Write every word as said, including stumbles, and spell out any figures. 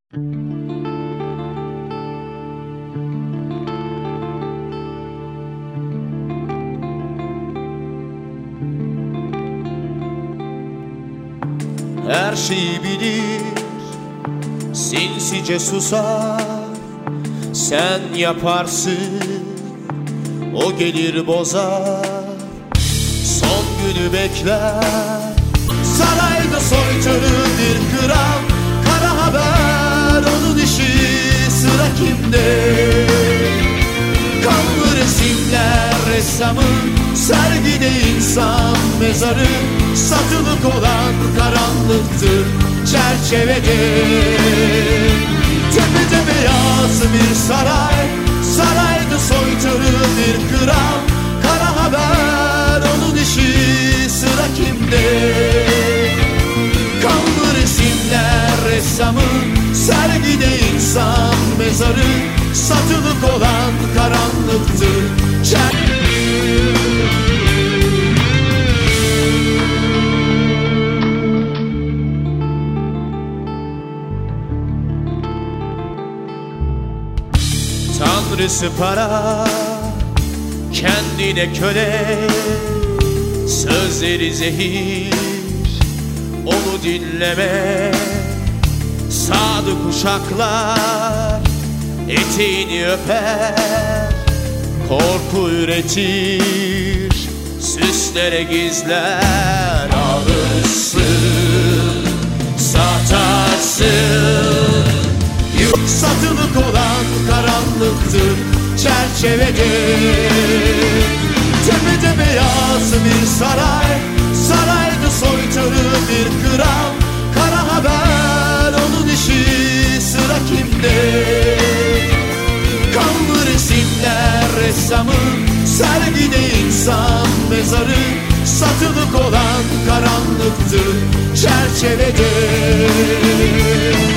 Her şeyi bilir, sinsice susar. Sen yaparsın, o gelir bozar. Son günü bekler, sarayda soytarı bir kral. Kara haber onun işi, sıra kimde? Kanlı resimler ressamın, sergide insan mezarı. Satılık olan karanlıktır çerçevede. Tepede beyaz bir saray, sarayda soytarı bir kral. Kara haber onun işi, sıra kimde? Kanlı resimler ressamın, sergide insan mezarı. Satılık olan karanlıktır çerçevede. Tanrısı para, kendine köle. Sözleri zehir, onu dinleme. Sadık uşaklar eteğini öper. Korku üretir, süslere gizler. Alırsın, satarsın. Satılık olan karanlıktır çerçevede. Tepede beyaz bir saray, sarayda soytarı bir kral. Kara haber onun işi, sıra kimde? Kanlı resimler ressamın, sergide insan mezarı. Satılık olan karanlıktır çerçevede.